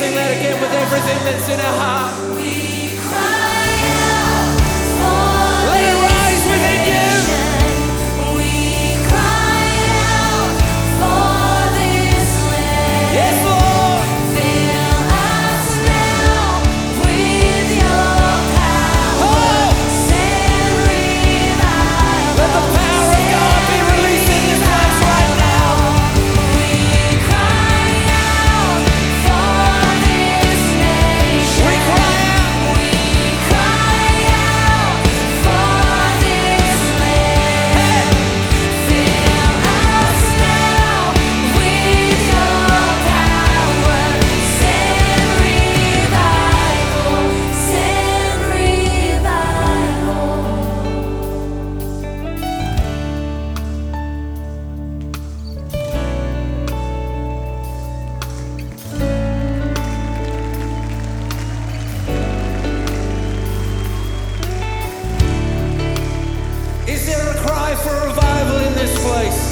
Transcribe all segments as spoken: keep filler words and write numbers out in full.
sing that again with everything that's in our heart. We cry out for Let it rise within you. we cry out for this land. Yes, Lord. Fill us now with your power. Oh. Send revival. Let the power of God be released in this place right now. We cry out for this nation. We cry out. We cry out for this land. Fill us now with your power. Send revival. Send Is there a cry for revival in this place?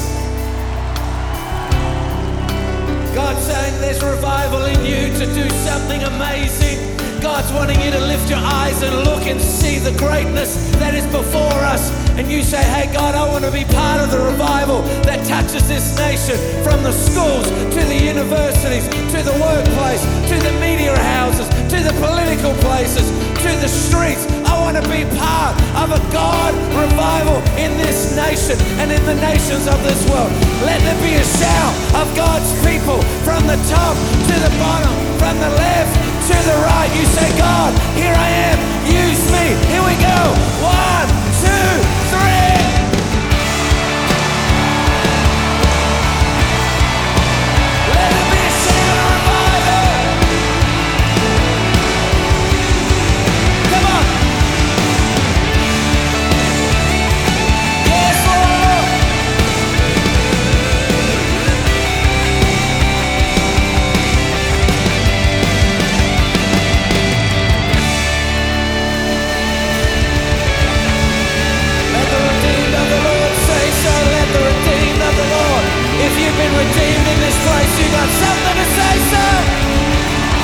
God's saying there's revival in you to do something amazing. God's wanting you to lift your eyes and look and see the greatness that is before us. And you say, hey God, I want to be part of the revival that touches this nation, from the schools to the universities, to the workplace, to the media houses, to the political places, to the streets. I want to be part of a God revival in this nation and in the nations of this world. Let there be a shout of God's people from the top to the bottom, from the left to the right. You say, God, here I am, use me. Here we go. One, two, three. Let there be a shout of revival. Come on. Yes, Lord. Let the redeemed of the Lord say so. Let the redeemed of the Lord. If you've been redeemed in this place, you got something to say, so.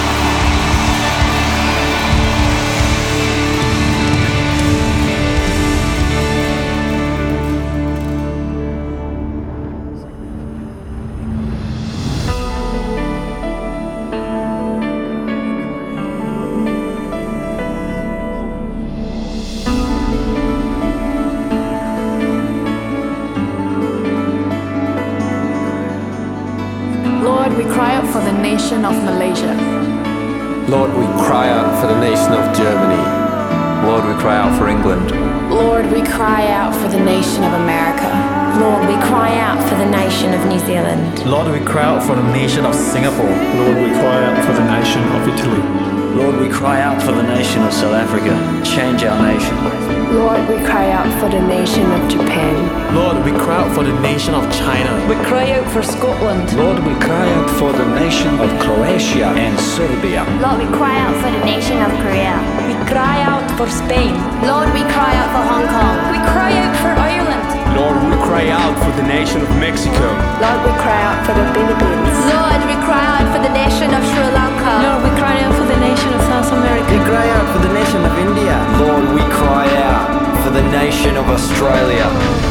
Lord, we cry out for the nation of Malaysia. Lord, we cry out for the nation of Germany. Lord, we cry out for England. Lord, we cry out for the nation of America. Lord, we cry out for the nation of New Zealand. Lord, we cry out for the nation of Singapore. Lord, we cry out for the nation of Italy. Lord, we cry out for the nation of South Africa. Change our nation. Lord, we cry out for the nation of Japan. Lord, we cry out for the nation of China. We cry out for Scotland. Lord, we cry out for the nation of Croatia and Serbia. Lord, we cry out for the nation of Korea. We cry out for Spain. Lord, we cry out for Hong Kong. We cry out for Ireland. Lord, we cry out for the nation of Mexico. Lord, we cry out for the Philippines. Lord, we cry out for the nation of Sri Lanka. Lord, we cry out for the nation of South America. We cry out for the nation of India. Lord, we cry out for the nation of Australia.